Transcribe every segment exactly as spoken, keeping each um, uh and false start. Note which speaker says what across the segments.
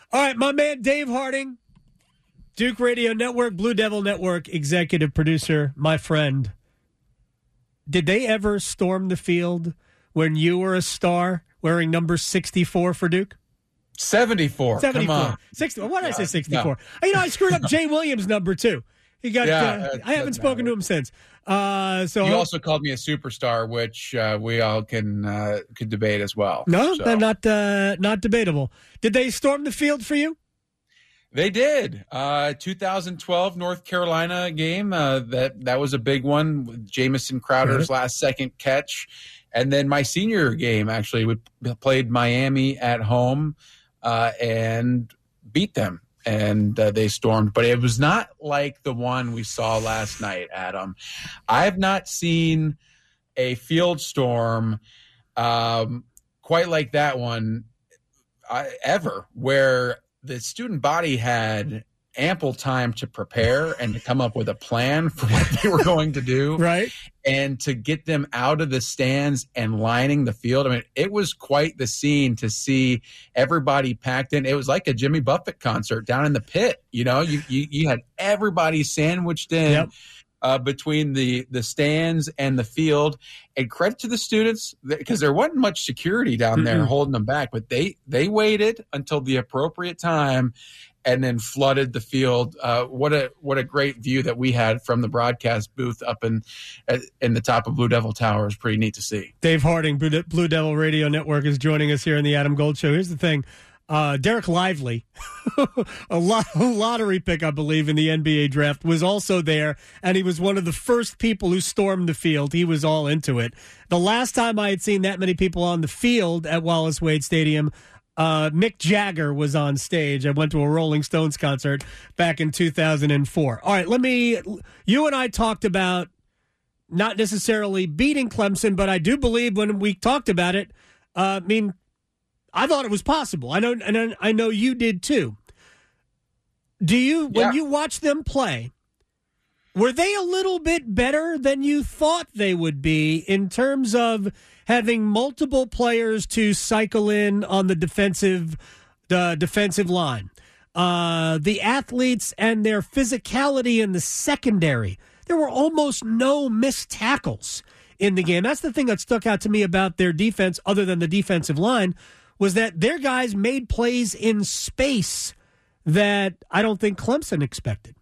Speaker 1: All right, my man Dave Harding, Duke Radio Network, Blue Devil Network, executive producer, my friend. Did they ever storm the field when you were a star wearing number sixty-four for Duke?
Speaker 2: seventy-four.
Speaker 1: seventy-four.
Speaker 2: Come on.
Speaker 1: sixty-four. Why did
Speaker 2: Yeah,
Speaker 1: I say sixty-four?
Speaker 2: no.
Speaker 1: You know, I screwed up Jay Williams' number, too. He got.
Speaker 2: Yeah,
Speaker 1: uh, I haven't spoken
Speaker 2: matter.
Speaker 1: to him since. Uh, so
Speaker 2: You also called me a superstar, which uh, we all can uh, could debate as well.
Speaker 1: No,
Speaker 2: so.
Speaker 1: they're not uh, not debatable. Did they storm the field for you?
Speaker 2: They did. Uh, two thousand twelve North Carolina game. Uh, that that was a big one with Jamison Crowder's
Speaker 1: Right.
Speaker 2: last second catch, and then my senior game actually we played Miami at home uh, and beat them, and uh, they stormed. But it was not like the one we saw last night, Adam. I have not seen a field storm um, quite like that one uh, ever, where the student body had ample time to prepare and to come up with a plan for what they were going to do.
Speaker 1: Right.
Speaker 2: And to get them out of the stands and lining the field. I mean, it was quite the scene to see everybody packed in. It was like a Jimmy Buffett concert down in the pit. You know, you you, you had everybody sandwiched in.
Speaker 1: Yep.
Speaker 2: Uh, between the, the stands and the field, and credit to the students because there wasn't much security down there
Speaker 1: Mm-mm.
Speaker 2: holding them back, but they, they waited until the appropriate time and then flooded the field. Uh, what a what a great view that we had from the broadcast booth up in in the top of Blue Devil Tower. It was pretty neat to see.
Speaker 1: Dave Harding, Blue Blue Devil Radio Network, is joining us here in the Adam Gold Show. Here's the thing. Uh, Derek Lively, a, lot, a lottery pick, I believe, in the N B A draft, was also there, and he was one of the first people who stormed the field. He was all into it. The last time I had seen that many people on the field at Wallace Wade Stadium, uh, Mick Jagger was on stage. I went to a Rolling Stones concert back in two thousand four. All right, let me – you and I talked about not necessarily beating Clemson, but I do believe when we talked about it, uh, I mean – I thought it was possible. I know, and I know you did too. Do you, when
Speaker 2: Yeah.
Speaker 1: you watch them play, were they a little bit better than you thought they would be in terms of having multiple players to cycle in on the defensive, the defensive line, uh, the athletes and their physicality in the secondary? There were almost no missed tackles in the game. That's the thing that stuck out to me about their defense, other than the defensive line, was that their guys made plays in space that I don't think Clemson expected.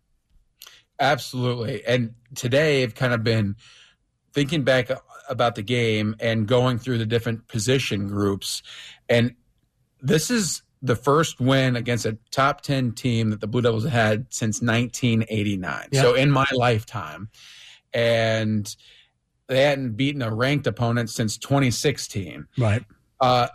Speaker 2: Absolutely. And today I've kind of been thinking back about the game and going through the different position groups. And this is the first win against a top ten team that the Blue Devils have had since nineteen eighty-nine.
Speaker 1: Yep.
Speaker 2: So in my lifetime. And they hadn't beaten a ranked opponent since twenty sixteen.
Speaker 1: Right.
Speaker 2: Uh,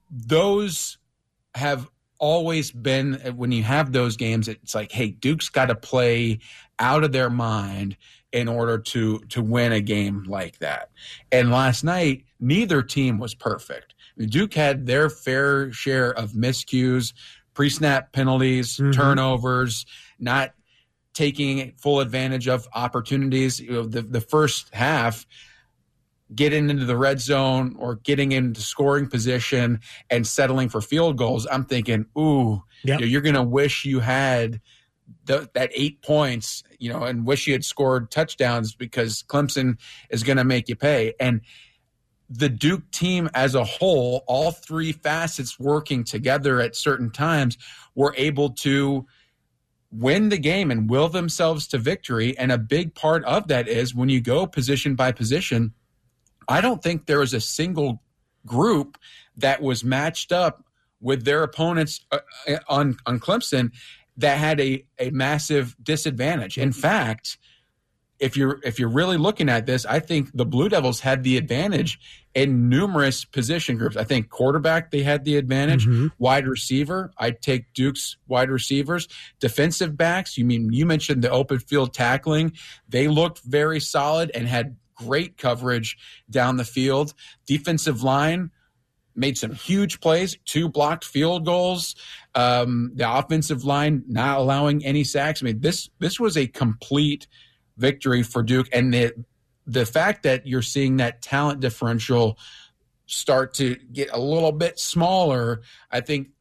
Speaker 2: those have always been, when you have those games, it's like, hey, Duke's got to play out of their mind in order to to win a game like that. And last night, neither team was perfect. Duke had their fair share of miscues, pre-snap penalties,
Speaker 1: Mm-hmm.
Speaker 2: turnovers, not taking full advantage of opportunities. You know, the, the first half, getting into the red zone or getting into scoring position and settling for field goals, I'm thinking, ooh,
Speaker 1: Yep.
Speaker 2: you know, you're going to wish you had the, that eight points, you know, and wish you had scored touchdowns because Clemson is going to make you pay. And the Duke team as a whole, all three facets working together at certain times, were able to win the game and will themselves to victory. And a big part of that is when you go position by position, I don't think there was a single group that was matched up with their opponents uh, on, on Clemson that had a, a massive disadvantage. In fact, if you're if you're really looking at this, I think the Blue Devils had the advantage in numerous position groups. I think quarterback, they had the advantage.
Speaker 1: Mm-hmm.
Speaker 2: Wide receiver, I'd take Duke's wide receivers. Defensive backs, you mean you mentioned the open field tackling. They looked very solid and had great coverage down the field. Defensive line made some huge plays, two blocked field goals. Um, the offensive line not allowing any sacks. I mean, this this was a complete victory for Duke. And the, the fact that you're seeing that talent differential start to get a little bit smaller, I think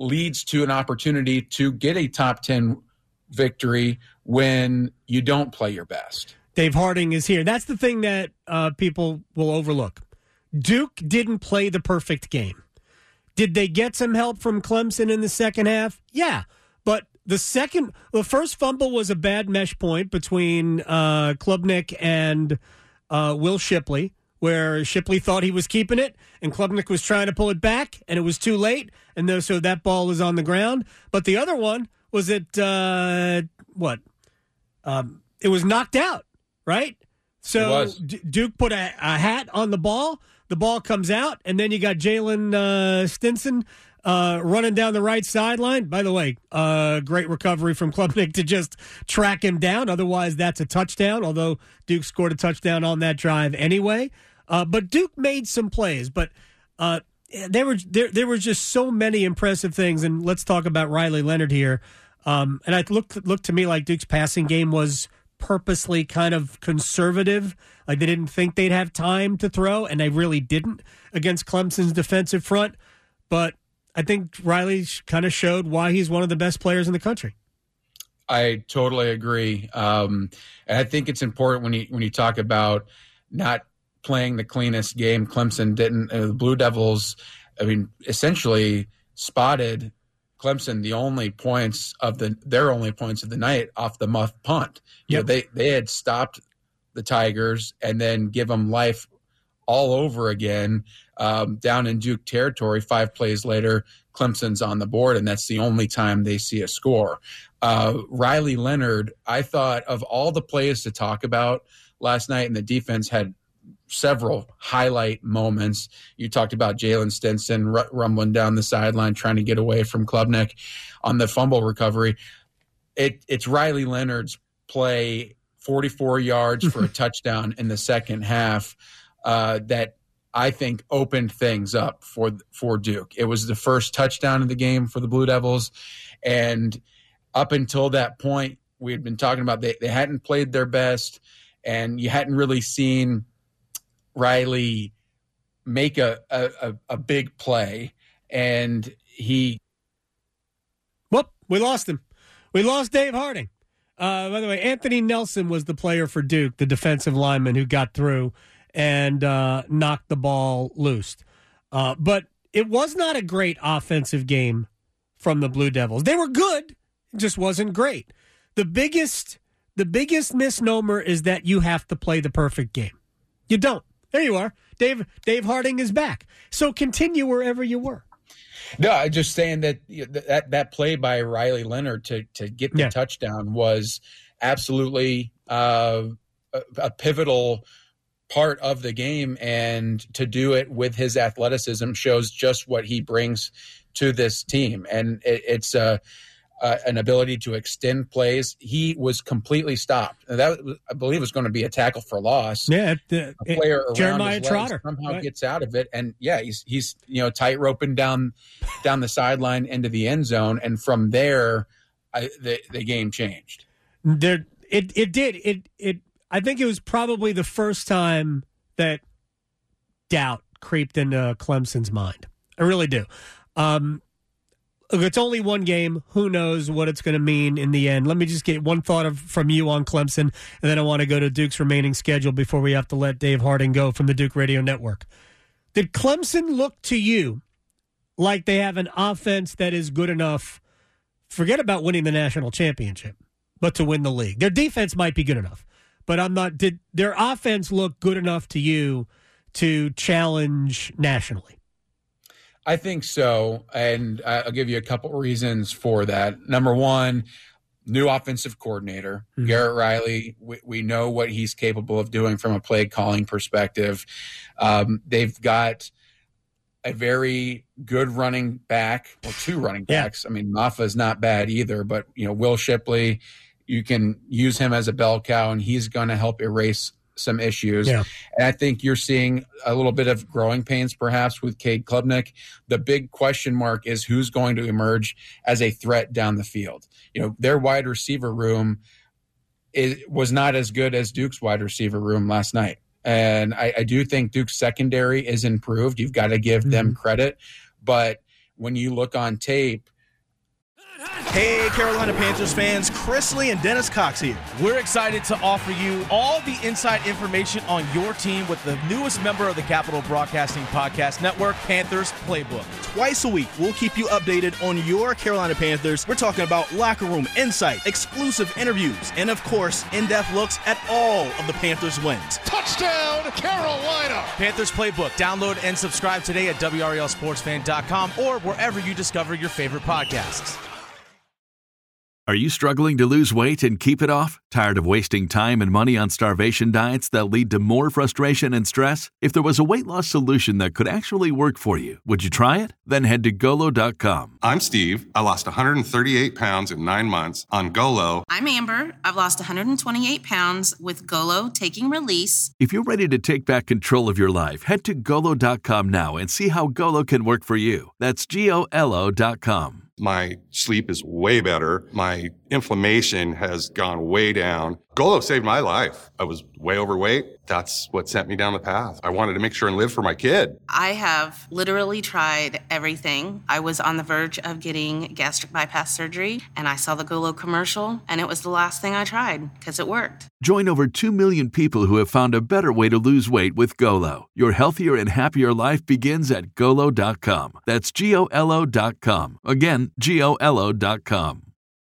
Speaker 2: leads to an opportunity to get a top ten victory when you don't play your best.
Speaker 1: Dave Harding is here. That's the thing that uh, people will overlook. Duke didn't play the perfect game. Did they get some help from Clemson in the second half? Yeah. But the second, the first fumble was a bad mesh point between uh, Klubnik and uh, Will Shipley, where Shipley thought he was keeping it, and Klubnik was trying to pull it back, and it was too late, and th- so that ball was on the ground. But the other one was it, uh, what? Um, it was knocked out, right? So D- Duke put a, a hat on the ball. The ball comes out, and then you got Jalen uh, Stinson uh, running down the right sideline. By the way, uh, great recovery from Klubnik to just track him down. Otherwise, that's a touchdown, although Duke scored a touchdown on that drive anyway. Uh, but Duke made some plays, but uh, there were there, there were just so many impressive things. And let's talk about Riley Leonard here. Um, and it looked, looked to me like Duke's passing game was purposely kind of conservative. Like they didn't think they'd have time to throw, and they really didn't against Clemson's defensive front. But I think Riley kind of showed why he's one of the best players in the country.
Speaker 2: I totally agree. Um, and I think it's important when you when you talk about not playing the cleanest game. Clemson didn't. Uh, the Blue Devils, I mean, essentially spotted Clemson the only points of the their only points of the night off the muff punt. You
Speaker 1: Yep.
Speaker 2: know, they they had stopped the Tigers and then give them life all over again um, down in Duke territory. Five plays later, Clemson's on the board, and that's the only time they see a score. Uh, Riley Leonard, I thought of all the plays to talk about last night, and the defense had several highlight moments. You talked about Jalen Stinson r- rumbling down the sideline, trying to get away from Klubnik on the fumble recovery. It, it's Riley Leonard's play, forty-four yards for a touchdown in the second half, uh, that I think opened things up for for Duke. It was the first touchdown of the game for the Blue Devils, and up until that point, we had been talking about they, they hadn't played their best, and you hadn't really seen Riley make a, a, a big play, and he
Speaker 1: Whoop, we lost him. We lost Dave Harding. Uh, by the way, Anthony Nelson was the player for Duke, the defensive lineman who got through and uh, knocked the ball loose. Uh, but it was not a great offensive game from the Blue Devils. They were good, it just wasn't great. The biggest, the biggest misnomer is that you have to play the perfect game. You don't. There you are. Dave Dave Harding is back. So continue wherever you were.
Speaker 2: No, I'm just saying that that, that play by Riley Leonard to, to get the
Speaker 1: yeah.
Speaker 2: touchdown was absolutely uh, a, a pivotal part of the game, and to do it with his athleticism shows just what he brings to this team. And it, it's uh, uh, an ability to extend plays. He was completely stopped. That, I believe, was going to be a tackle for loss.
Speaker 1: Yeah, the,
Speaker 2: a player around
Speaker 1: Jeremiah
Speaker 2: his
Speaker 1: Trotter
Speaker 2: somehow
Speaker 1: right.
Speaker 2: gets out of it, and yeah, he's he's you know tight roping down down the sideline into the end zone, and from there, I, the the game changed.
Speaker 1: There, it it did it it. I think it was probably the first time that doubt creeped into Clemson's mind. I really do. Um, look, it's only one game. Who knows what it's going to mean in the end? Let me just get one thought of, from you on Clemson, and then I want to go to Duke's remaining schedule before we have to let Dave Harding go from the Duke Radio Network. Did Clemson look to you like they have an offense that is good enough, forget about winning the national championship, but to win the league? Their defense might be good enough, but I'm not. Did their offense look good enough to you to challenge nationally?
Speaker 2: I think so, and I'll give you a couple reasons for that. Number one, new offensive coordinator, mm-hmm. Garrett Riley. We, we know what he's capable of doing from a play calling perspective. Um, they've got a very good running back, or two running backs. Yeah. I mean, Maffa's not bad either, but you know, Will Shipley, you can use him as a bell cow, and he's going to help erase some issues. Yeah. And I think you're seeing a little bit of growing pains perhaps with Cade Klubnik. The big question mark is who's going to emerge as a threat down the field. You know, their wide receiver room is, was not as good as Duke's wide receiver room last night. And I, I do think Duke's secondary is improved. You've got to give mm-hmm. them credit. But when you look on tape,
Speaker 3: Hey, Carolina Panthers fans, Chris Lee and Dennis Cox here.
Speaker 4: We're excited to offer you all the inside information on your team with the newest member of the Capital Broadcasting Podcast Network, Panthers Playbook.
Speaker 3: Twice a week, we'll keep you updated on your Carolina Panthers. We're talking about locker room insight, exclusive interviews, and of course, in-depth looks at all of the Panthers' wins.
Speaker 5: Touchdown, Carolina!
Speaker 4: Panthers Playbook. Download and subscribe today at W R L sports fan dot com or wherever you discover your favorite podcasts.
Speaker 6: Are you struggling to lose weight and keep it off? Tired of wasting time and money on starvation diets that lead to more frustration and stress? If there was a weight loss solution that could actually work for you, would you try it? Then head to Golo dot com.
Speaker 7: I'm Steve. I lost one hundred thirty-eight pounds in nine months on Golo.
Speaker 8: I'm Amber. I've lost one hundred twenty-eight pounds with Golo Taking Release.
Speaker 6: If you're ready to take back control of your life, head to Golo dot com now and see how Golo can work for you. That's G O L O dot com.
Speaker 7: My sleep is way better. My inflammation has gone way down. Golo saved my life. I was way overweight. That's what sent me down the path. I wanted to make sure and live for my kid.
Speaker 8: I have literally tried everything. I was on the verge of getting gastric bypass surgery, and I saw the Golo commercial, and it was the last thing I tried because it worked.
Speaker 6: Join over two million people who have found a better way to lose weight with Golo. Your healthier and happier life begins at Golo dot com. That's G O L O dot com. Again, G O L O dot com.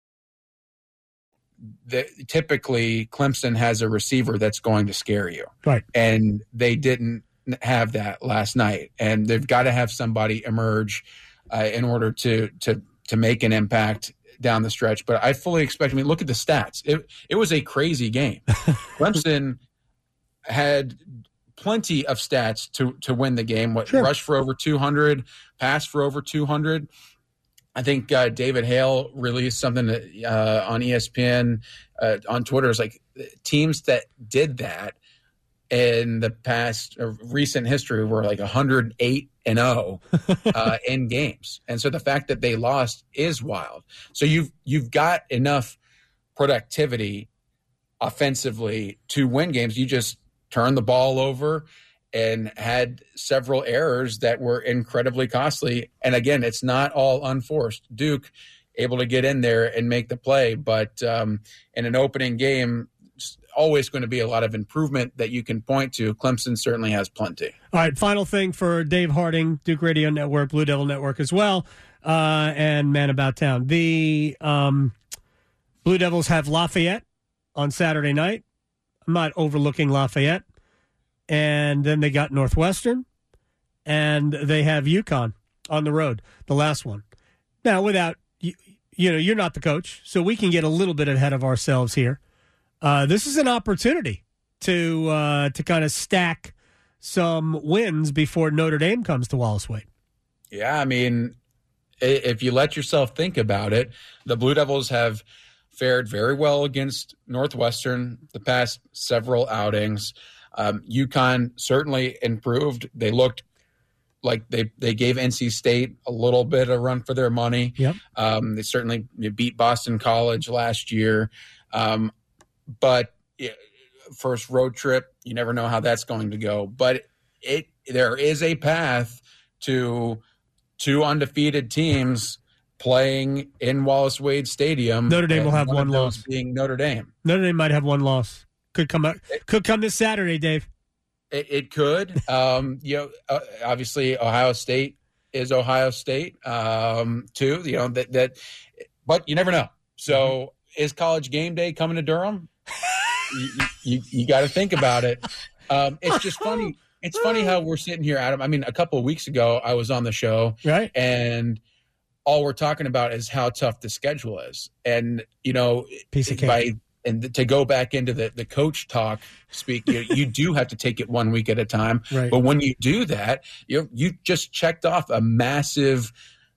Speaker 2: The, typically, Clemson has a receiver that's going to scare you.
Speaker 1: Right.
Speaker 2: And they didn't have that last night. And they've got to have somebody emerge uh, in order to to to make an impact down the stretch. But I fully expect, I mean, look at the stats. It, it was a crazy game. Clemson had plenty of stats to, to win the game. What,
Speaker 1: sure.
Speaker 2: Rush for over two hundred, pass for over two hundred. I think uh, David Hale released something that, uh, on E S P N, uh, on Twitter. It's like teams that did that in the past or recent history were like one hundred eight and oh uh, in games. And so the fact that they lost is wild. So you've you've got enough productivity offensively to win games. You just turn the ball over and had several errors that were incredibly costly. And again, it's not all unforced. Duke able to get in there and make the play, but um, in an opening game, always going to be a lot of improvement that you can point to. Clemson certainly has plenty.
Speaker 1: All right, final thing for Dave Harding, Duke Radio Network, Blue Devil Network as well, uh, and Man About Town. The um, Blue Devils have Lafayette on Saturday night. I'm not overlooking Lafayette. And then they got Northwestern, and they have UConn on the road, the last one. Now, without, you, you know, you're not the coach, so we can get a little bit ahead of ourselves here. Uh, this is an opportunity to uh, to kind of stack some wins before Notre Dame comes to Wallace Wade.
Speaker 2: Yeah, I mean, if you let yourself think about it, the Blue Devils have fared very well against Northwestern the past several outings. Um, UConn certainly improved. They looked like they, they gave N C State a little bit of run for their money.
Speaker 1: Yep.
Speaker 2: Um, they certainly beat Boston College last year. Um, but yeah, first road trip, you never know how that's going to go. But it there is a path to two undefeated teams playing in Wallace Wade Stadium.
Speaker 1: Notre Dame will have
Speaker 2: one,
Speaker 1: one
Speaker 2: of those
Speaker 1: loss.
Speaker 2: being Notre Dame.
Speaker 1: Notre Dame might have one loss. Could come up. Could come this Saturday, Dave.
Speaker 2: It, it could. Um, you know, uh, obviously Ohio State is Ohio State um, too. You know that that, but you never know. So, mm-hmm. Is College Game Day coming to Durham? you you, you got to think about it. Um, it's just funny. It's funny how we're sitting here, Adam. I mean, a couple of weeks ago, I was on the show,
Speaker 1: right,
Speaker 2: and all we're talking about is how tough the schedule is, and you know,
Speaker 1: piece of cake.
Speaker 2: by And to go back into the, the coach talk speak, you, you do have to take it one week at a time.
Speaker 1: Right.
Speaker 2: But when you do that, you you just checked off a massive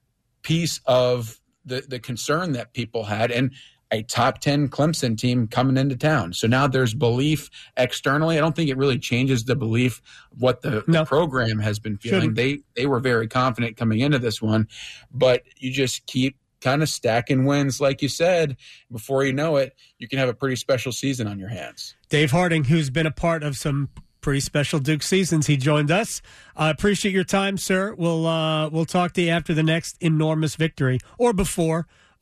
Speaker 2: piece of the, the concern that people had, and a top ten Clemson team coming into town. So now there's belief externally. I don't think it really changes the belief of what the,
Speaker 1: no.
Speaker 2: the program has been feeling.
Speaker 1: Shouldn't.
Speaker 2: They they were very confident coming into this one, but you just keep kind of stacking wins, like you said. Before you know it, you can have a pretty special season on your hands.
Speaker 1: Dave Harding, who's been a part of some pretty special Duke seasons, he joined us. I uh, appreciate your time, sir. We'll uh, we'll talk to you after the next enormous victory, or before,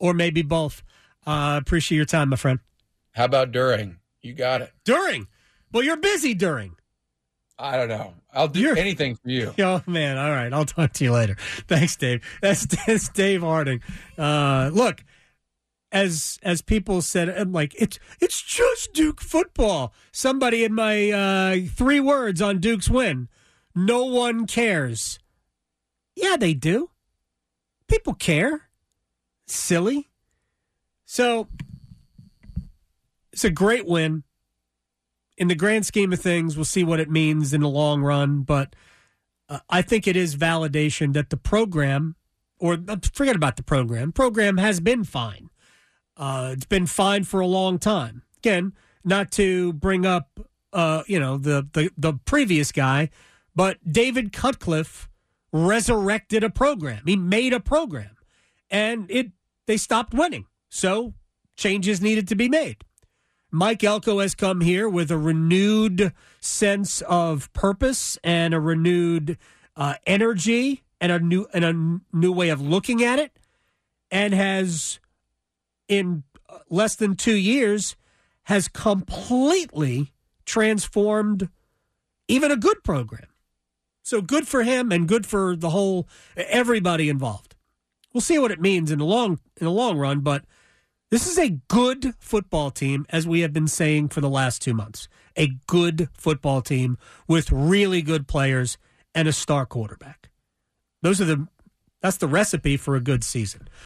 Speaker 1: or maybe both. Uh, appreciate your time, my friend.
Speaker 2: How about during? You got it.
Speaker 1: During? Well, you're busy during.
Speaker 2: I don't know. I'll do
Speaker 1: You're,
Speaker 2: anything for you.
Speaker 1: Oh, man. All right. I'll talk to you later. Thanks, Dave. That's, that's Dave Harding. Uh, look, as as people said, I'm like, it's it's just Duke football. Somebody in my uh, three words on Duke's win. No one cares. Yeah, they do. People care. Silly. So, it's a great win. In the grand scheme of things, we'll see what it means in the long run, but uh, I think it is validation that the program, or uh, forget about the program, program has been fine. Uh, it's been fine for a long time. Again, not to bring up, uh, you know, the, the, the previous guy, but David Cutcliffe resurrected a program. He made a program, and it they stopped winning. So changes needed to be made. Mike Elko has come here with a renewed sense of purpose and a renewed uh, energy and a new and a new way of looking at it, and has, in less than two years, has completely transformed even a good program. So good for him and good for the whole, everybody involved. We'll see what it means in the long in the long run, but this is a good football team, as we have been saying for the last two months. A good football team with really good players and a star quarterback. Those are the that's the recipe for a good season.